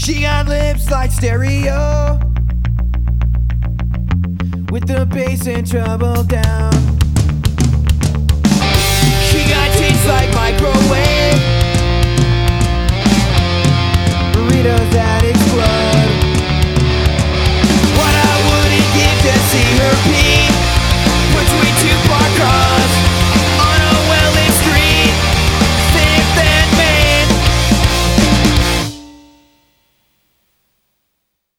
She got lips like stereo, with the bass and treble down.